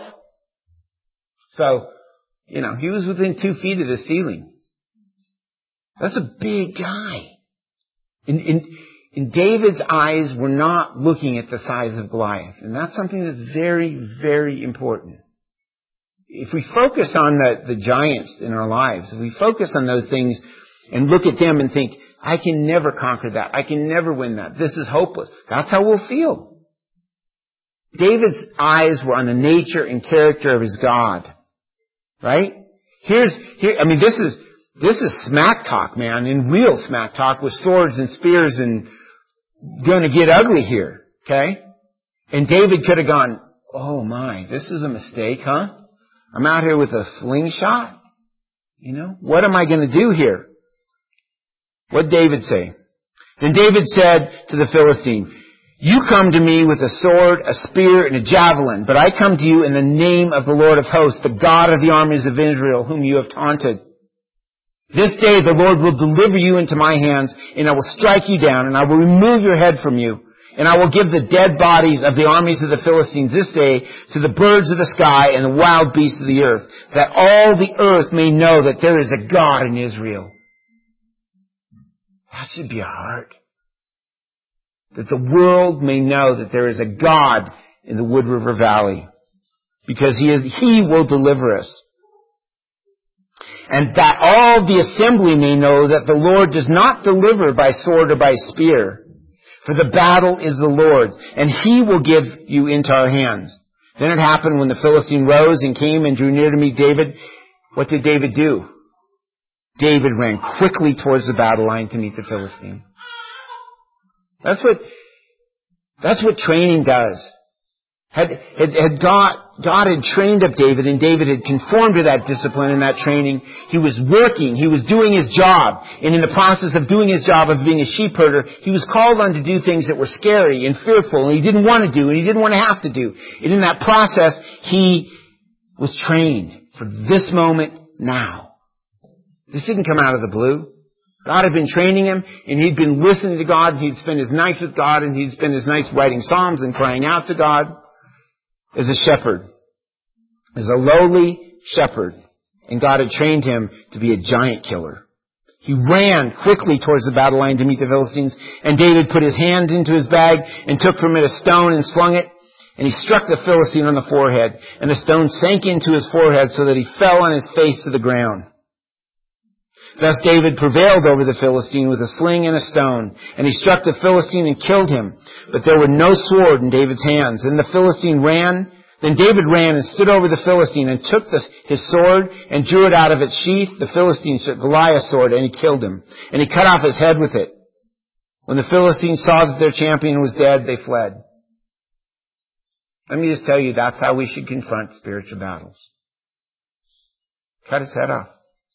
So, you know, he was within two feet of the ceiling. That's a big guy. In, in, in David's eyes, we're not looking at the size of Goliath. And that's something that's very, very important. If we focus on the, the giants in our lives, if we focus on those things and look at them and think, I can never conquer that. I can never win that. This is hopeless. That's how we'll feel. David's eyes were on the nature and character of his God. Right? Here's, here, I mean, this is, this is smack talk, man, and real smack talk with swords and spears and gonna get ugly here. Okay? And David could have gone, oh my, this is a mistake, huh? I'm out here with a slingshot? You know, what am I gonna do here? What did David say? Then David said to the Philistine, you come to me with a sword, a spear, and a javelin, but I come to you in the name of the Lord of hosts, the God of the armies of Israel, whom you have taunted. This day the Lord will deliver you into my hands, and I will strike you down, and I will remove your head from you, and I will give the dead bodies of the armies of the Philistines this day to the birds of the sky and the wild beasts of the earth, that all the earth may know that there is a God in Israel. That should be a heart. That the world may know that there is a God in the Wood River Valley. Because He is, He will deliver us. And that all the assembly may know that the Lord does not deliver by sword or by spear. For the battle is the Lord's, and He will give you into our hands. Then it happened when the Philistine rose and came and drew near to meet David. What did David do? David ran quickly towards the battle line to meet the Philistine. That's what, that's what training does. Had, had, had God, God had trained up David, and David had conformed to that discipline and that training. He was working. He was doing his job. And in the process of doing his job of being a sheep herder, he was called on to do things that were scary and fearful, and he didn't want to do, and he didn't want to have to do. And in that process, he was trained for this moment now. This didn't come out of the blue. God had been training him, and he'd been listening to God, and he'd spend his nights with God, and he'd spend his nights writing psalms and crying out to God as a shepherd, as a lowly shepherd. And God had trained him to be a giant killer. He ran quickly towards the battle line to meet the Philistines, and David put his hand into his bag and took from it a stone and slung it, and he struck the Philistine on the forehead, and the stone sank into his forehead so that he fell on his face to the ground. Thus David prevailed over the Philistine with a sling and a stone, and he struck the Philistine and killed him. But there were no sword in David's hands. And the Philistine ran. Then David ran and stood over the Philistine and took the, his sword and drew it out of its sheath. The Philistine took Goliath's sword and he killed him. And he cut off his head with it. When the Philistines saw that their champion was dead, they fled. Let me just tell you, that's how we should confront spiritual battles. Cut his head off.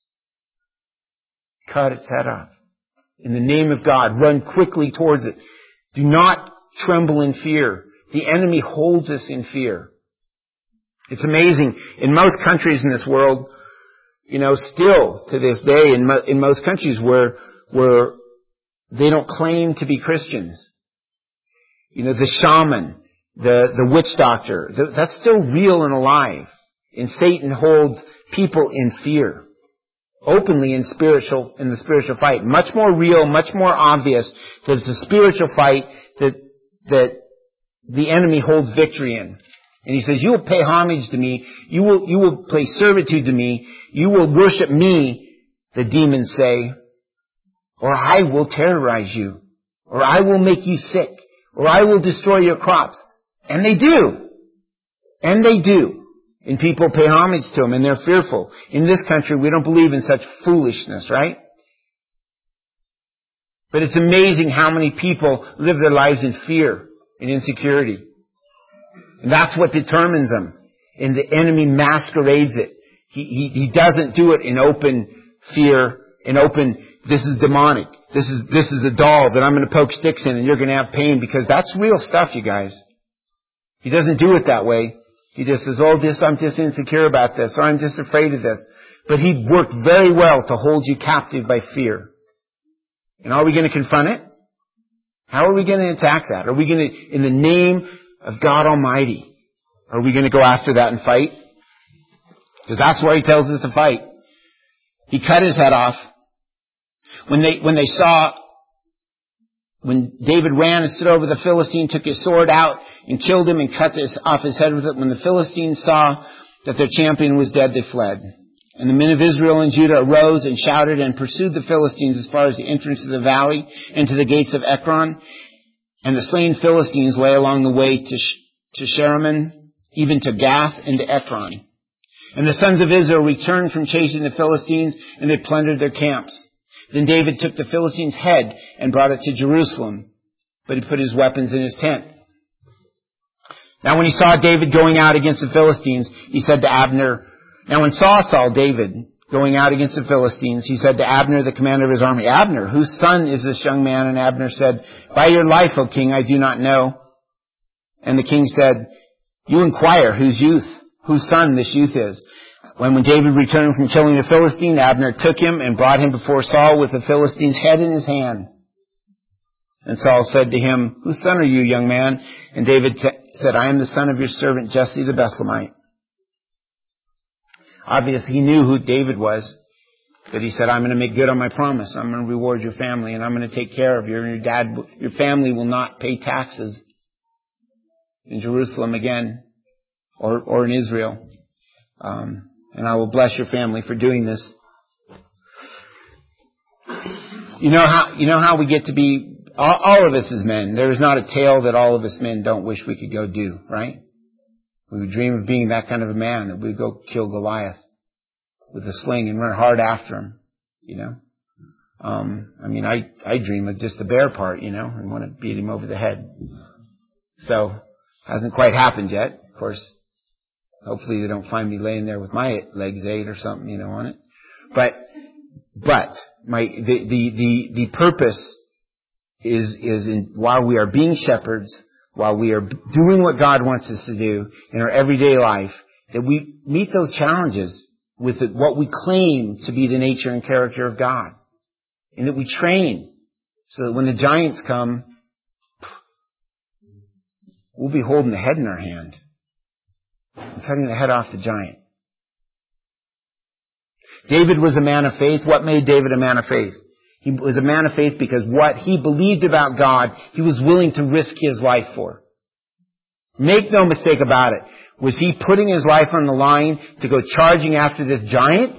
Cut its head off. In the name of God, run quickly towards it. Do not tremble in fear. The enemy holds us in fear. It's amazing. In most countries in this world, you know, still to this day, in, mo- in most countries where, where they don't claim to be Christians, you know, the shaman, the, the witch doctor, the, that's still real and alive. And Satan holds people in fear. Openly in spiritual, in the spiritual fight. Much more real, much more obvious that it's a spiritual fight that, that the enemy holds victory in. And he says, you will pay homage to me. You will, you will pay servitude to me. You will worship me, the demons say, or I will terrorize you, or I will make you sick, or I will destroy your crops. And they do. And they do. And people pay homage to them, and they're fearful. In this country, we don't believe in such foolishness, right? But it's amazing how many people live their lives in fear and insecurity. And that's what determines them. And the enemy masquerades it. He, he, he doesn't do it in open fear, in open, this is demonic. This is, this is a doll that I'm going to poke sticks in and you're going to have pain, because that's real stuff, you guys. He doesn't do it that way. He just says, oh, this, I'm just insecure about this, or I'm just afraid of this. But he worked very well to hold you captive by fear. And are we going to confront it? How are we going to attack that? Are we going to, in the name of God Almighty, are we going to go after that and fight? Because that's where he tells us to fight. He cut his head off. When they, when they saw, when David ran and stood over the Philistine, took his sword out and killed him and cut this off his head with it. When the Philistines saw that their champion was dead, they fled. And the men of Israel and Judah arose and shouted and pursued the Philistines as far as the entrance of the valley and to the gates of Ekron. And the slain Philistines lay along the way to, to Sheraman, even to Gath and to Ekron. And the sons of Israel returned from chasing the Philistines, and they plundered their camps. Then David took the Philistine's head and brought it to Jerusalem, but he put his weapons in his tent. Now when he saw David going out against the Philistines, he said to Abner, Now when Saul saw David going out against the Philistines, he said to Abner, the commander of his army, Abner, whose son is this young man? And Abner said, By your life, O king, I do not know. And the king said, You inquire whose youth, whose son this youth is. When, when David returned from killing the Philistine, Abner took him and brought him before Saul with the Philistine's head in his hand. And Saul said to him, Whose son are you, young man? And David t- said, I am the son of your servant Jesse the Bethlehemite. Obviously, he knew who David was, but he said, I'm going to make good on my promise. I'm going to reward your family, and I'm going to take care of you. And your dad, your family will not pay taxes in Jerusalem again, or, or in Israel. Um, and I will bless your family for doing this. You know how, you know how we get to be, all, all of us as men, there is not a tale that all of us men don't wish we could go do, right? We would dream of being that kind of a man, that we'd go kill Goliath with a sling and run hard after him, you know. Um, I mean, I, I dream of just the bear part, you know, and want to beat him over the head. So, hasn't quite happened yet. Of course, hopefully they don't find me laying there with my legs ate or something, you know, on it. But, but, my, the, the, the, the purpose is, is in, while we are being shepherds, while we are doing what God wants us to do in our everyday life, that we meet those challenges with the, what we claim to be the nature and character of God. And that we train so that when the giants come, we'll be holding the head in our hand and cutting the head off the giant. David was a man of faith. What made David a man of faith? He was a man of faith because what he believed about God, he was willing to risk his life for. Make no mistake about it. Was he putting his life on the line to go charging after this giant?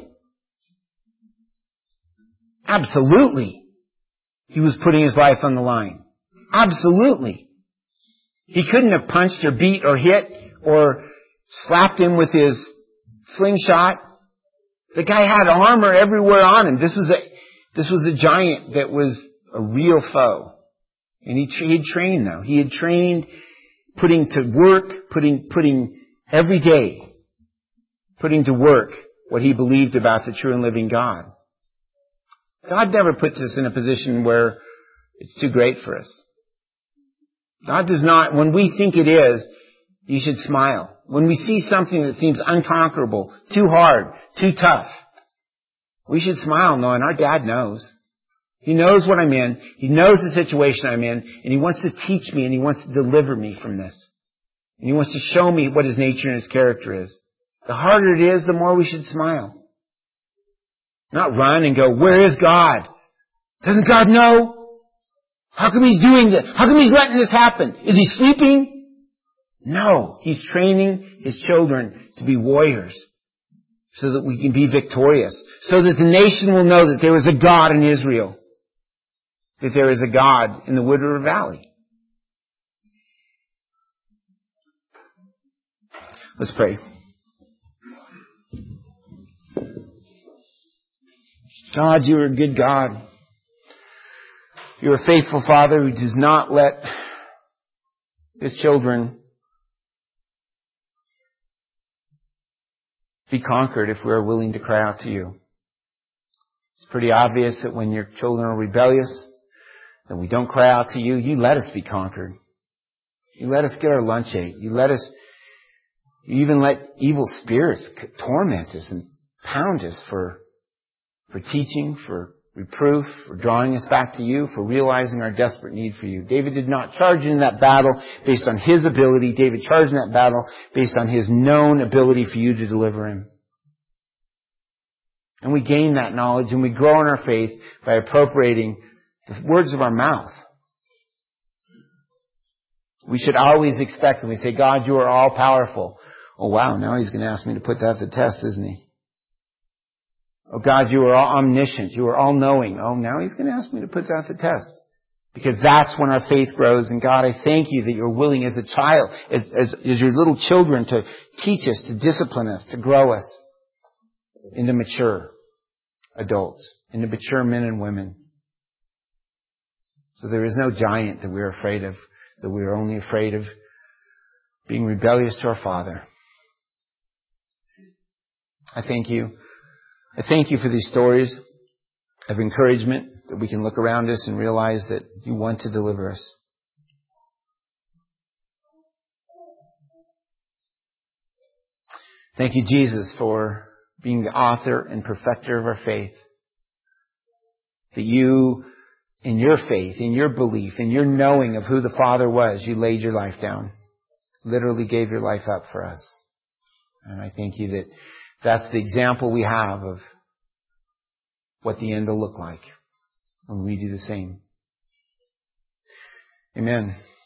Absolutely. He was putting his life on the line. Absolutely. He couldn't have punched or beat or hit or slapped him with his slingshot. The guy had armor everywhere on him. This was a This was a giant that was a real foe. And he, he had trained though. He had trained putting to work, putting, putting every day, putting to work what he believed about the true and living God. God never puts us in a position where it's too great for us. God does not, when we think it is, you should smile. When we see something that seems unconquerable, too hard, too tough, we should smile knowing our dad knows. He knows what I'm in. He knows the situation I'm in. And he wants to teach me and he wants to deliver me from this. And he wants to show me what his nature and his character is. The harder it is, the more we should smile. Not run and go, where is God? Doesn't God know? How come he's doing this? How come he's letting this happen? Is he sleeping? No. He's training his children to be warriors, so that we can be victorious. So that the nation will know that there is a God in Israel. That there is a God in the Wood River Valley. Let's pray. God, you are a good God. You're a faithful Father who does not let His children be conquered if we are willing to cry out to you. It's pretty obvious that when your children are rebellious, then we don't cry out to you. You let us be conquered. You let us get our lunch ate. You let us, you even let evil spirits torment us and pound us for, for teaching, for reproof, for drawing us back to you, for realizing our desperate need for you. David did not charge in that battle based on his ability. David charged in that battle based on his known ability for you to deliver him. And we gain that knowledge and we grow in our faith by appropriating the words of our mouth. We should always expect when we say, God, you are all powerful. Oh wow, now he's going to ask me to put that to the test, isn't he? Oh God, you are all omniscient. You are all knowing. Oh, now he's going to ask me to put that to the test. Because that's when our faith grows. And God, I thank you that you're willing as a child, as, as, as your little children, to teach us, to discipline us, to grow us into mature adults, into mature men and women. So there is no giant that we're afraid of, that we are only afraid of being rebellious to our Father. I thank you. I thank you for these stories of encouragement that we can look around us and realize that you want to deliver us. Thank you, Jesus, for being the author and perfecter of our faith. That you, in your faith, in your belief, in your knowing of who the Father was, you laid your life down. Literally gave your life up for us. And I thank you that that's the example we have of what the end will look like when we do the same. Amen.